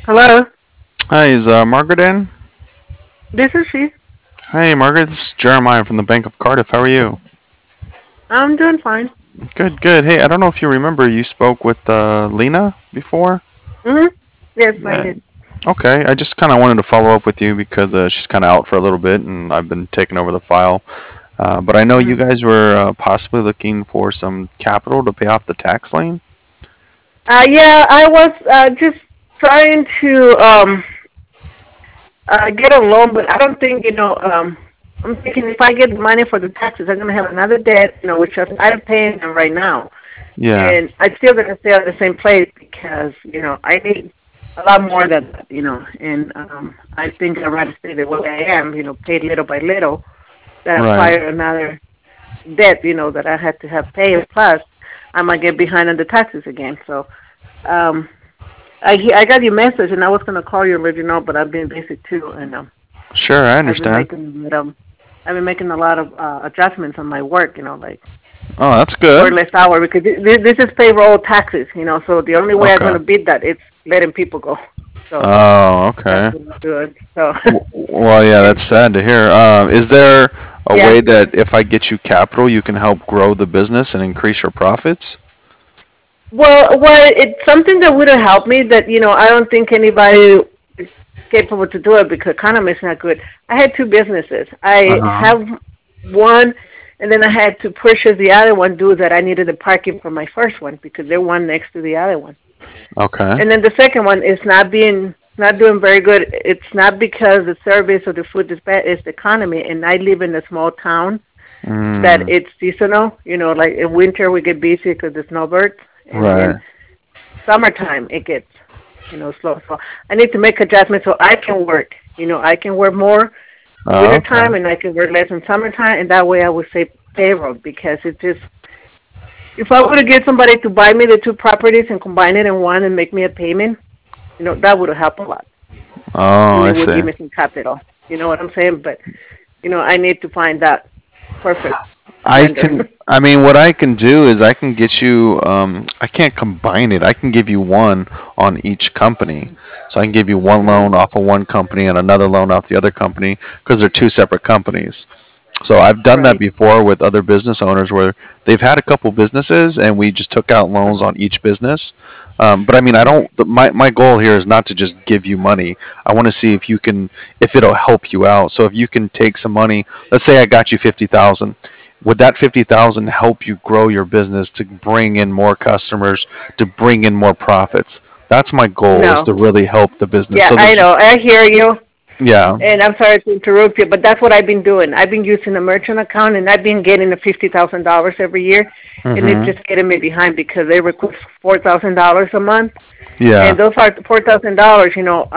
Hello, Hi, is Margaret in? this is she. Hey, Margaret, this is Jeremiah from the Bank of Cardiff. How are you? I'm doing fine. Good, good. Hey, I don't know if you remember, you spoke with Lena before? Hmm. Yes, I Yeah. did. Okay, I just kind of wanted to follow up with you because she's kind of out for a little bit and I've been taking over the file. But I know you Hmm. guys were possibly looking for some capital to pay off the tax lien. Yeah, I was just trying to get a loan, but I don't think I'm thinking if I get money for the taxes, I'm gonna have another debt, which I'm paying them right now, Yeah, and I'm still gonna stay at the same place because I need a lot more than that, and I think I'd rather stay the way I am, pay little by little, than right. acquire another debt, that I had to have paid. Plus, I might get behind on the taxes again. So, um, I got your message, and I was gonna call you original, but I've been busy too, and Sure, I I've been understand. making I've been making a lot of adjustments on my work, like Oh, that's good. work less hour because this is payroll taxes, So the only way I'm Okay. gonna beat that is letting people go. So Oh, that's okay. what I'm doing. So, Well, yeah, and that's sad to hear. Is there a yeah. way that if I get you capital, you can help grow the business and increase your profits? Well, it's something that would have helped me. That I don't think anybody is capable to do it because economy is not good. I had two businesses. Uh I huh. have one, and then I had to purchase the other one due that I needed the parking for my first one because they're one next to the other one. Okay. And then the second one is not doing very good. It's not because the service or the food is bad. It's the economy, and I live in a small town that Mm, it's seasonal. Like in winter we get busy because the snowbirds, and then right. summertime it gets slow. So I need to make adjustments so I can work. I can work more in Oh, winter okay. time and I can work less in summertime, and that way I would save payroll because it's just if I were to get somebody to buy me the two properties and combine it in one and make me a payment, that would help a lot, Oh, and I it would see. give me some capital. You know what I'm saying? But I need to find that perfect I lender. can. I mean, what I can do is I can get you. I can't combine it. I can give you one on each company. So I can give you one Mhm. loan off of one company and another loan off the other company because they're two separate companies. So I've done that Right. before with other business owners where they've had a couple businesses and we just took out loans Uh-huh. on each business. But I mean, I Mhm. don't. My goal here is not to just give you money. I want to see if you can, if it'll help you out. So if you can take some money, let's say I got you 50,000. Would that 50,000 help you grow your business to bring in more customers, to bring in more profits? That's my goal is No. to really help the business. Yeah, So I there's, know. I hear you. yeah, And I'm sorry to interrupt you, but that's what I've been doing. I've been using a merchant account, and I've been getting the $50,000 every year, and it's hmm, just getting me behind because they request $4,000 a month, and yeah, those are $4,000.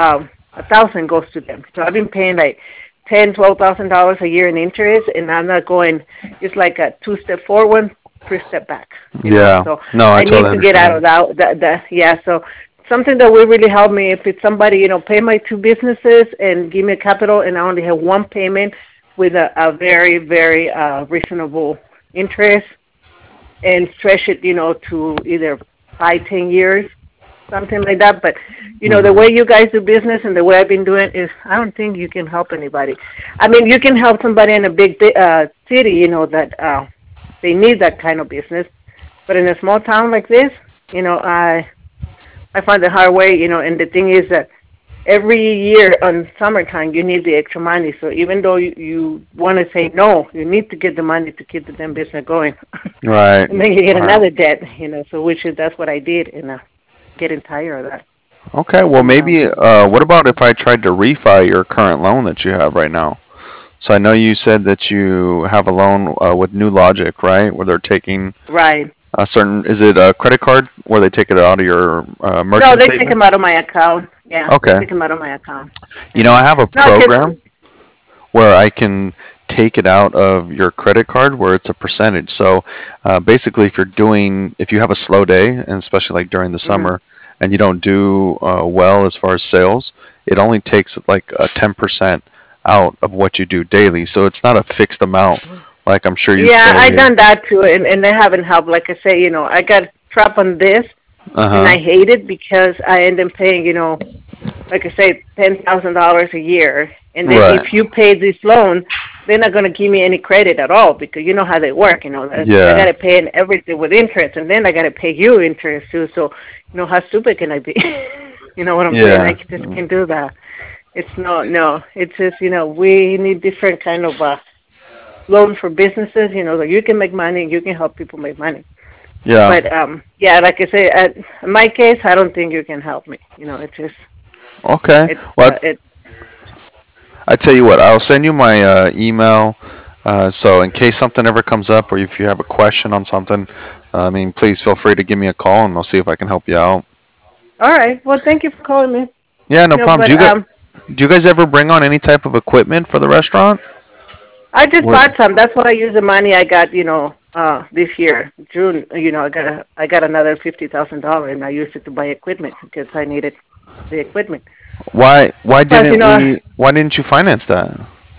1,000 goes to them. So I've been paying like $10,000, $12,000 a year in interest, and I'm not going. It's like a two-step forward, three-step back. yeah. So No, I I need totally to get out understand. of that. Yeah. So something that would really help me if it's somebody, pay my two businesses and give me capital, and I only have one payment with a very, very reasonable interest, and stretch it, to either 5, 10 years, something like that. But the way Hmm. you guys do business and the way I've been doing is, I don't think you can help anybody. I mean, you can help somebody in a big city, that they need that kind of business. But in a small town like this, I find the hard way, and the thing is that every year on summertime you need the extra money. So even though you want to say no, you need to get the money to keep the damn business going. Right. And then you get Right. another debt, so that's what I did, and getting tired of that. Okay. Well, And maybe. What about if I tried to refi your current loan that you have right now? So I know you said that you have a loan with New Logic, right? Where they're taking right. a certain. Is it a credit card where they take it out of your No, merchant they take statement? them out of my account. Yeah, they Okay. take them out of my account. You know, And I have a no, cause program where I can take it out of your credit card where it's a percentage. So basically, if you have a slow day, and especially like during the mhm. summer, and you don't do well as far as sales, it only takes like a 10% out of what you do daily. So it's not a fixed amount like I'm sure you Yeah, I pay. done that too, and they haven't helped. Like I say, I got trapped on this, Uh and I huh. hate it because I end up paying, like I say, $10,000 a year, and then Right. if you pay this loan, they're not going to give me any credit at all because you know how they work. I got Yeah. to pay in everything with interest, and then I got to pay you interest too. So, how stupid can I be? You know what I'm saying? I Yeah. just can't do that. It's no. It's just we need different kind of loan for businesses. So you can make money, you can help people make money. Yeah. But yeah, like I say, in my case, I don't think you can help me. It's just Okay. it's Well, it. I tell you what, I'll send you my email. So in case something ever comes up, or if you have a question on something, I mean, please feel free to give me a call, and I'll see if I can help you out. All right. Well, thank you for calling me. Yeah, no problem. But Do you guys ever bring on any type of equipment for the restaurant? I just What? bought some. That's what I use the money I got. This year, June. I got another $50,000, and I used it to buy equipment because I needed the equipment. Why Plus, didn't we? Why didn't you finance that?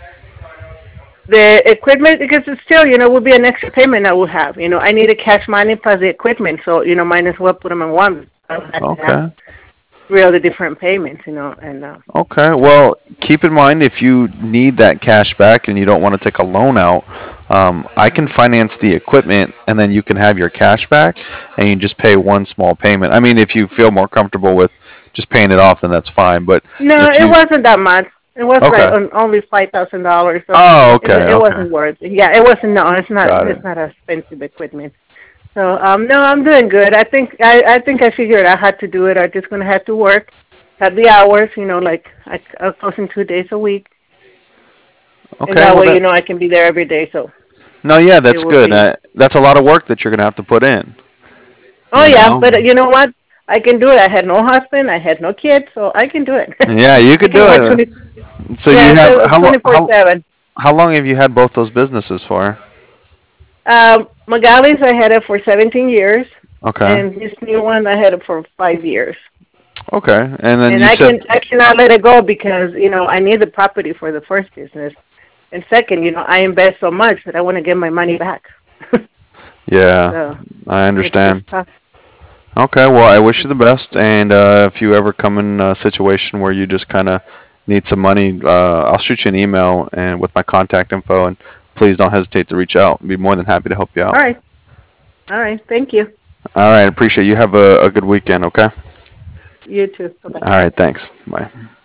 the equipment because it's still, would be an extra payment I would have. I needed cash money plus the equipment, so might as well put them in one. I don't have to have Okay. three other different payments, and Okay. Well, keep in mind if you need that cash back and you don't want to take a loan out, I can finance the equipment and then you can have your cash back and you just pay one small payment. I mean, if you feel more comfortable with just paying it off, then that's fine. But no, if it you, wasn't that much. It was like okay. only $5,000, so Oh, okay. it Okay. wasn't worth it. Yeah, it wasn't. No, it's not. Got it. It's not expensive equipment. So no, I'm doing good. I think I figured I had to do it. I'm just gonna have to work, cut the hours. Like I'll close in 2 days a week, and Okay. that Well, way I can be there every day. So no, yeah, it that's will good. be. That's a lot of work that you're gonna have to put in. Oh You yeah, know. but you know what? I can do it. I had no husband. I had no kids, so I can do it. Yeah, you I could do can work it. 20. So you Yeah, have so 24/7. how long have you had both those businesses for? Magali's I had it for 17 years, Okay. and this new one I had it for 5 years. Okay. And then And you said, I cannot let it go because I need the property for the first business, and second, I invest so much that I want to get my money back. yeah, So I it's understand. tough. Okay, well, I wish you the best. And if you ever come in a situation where you just kind of need some money, I'll shoot you an email and with my contact info. And please don't hesitate to reach out. I'd be more than happy to help you All out. right, all right. Thank you. All right, appreciate you. Have a good weekend. Okay. You too. Bye bye. All right, thanks. Bye.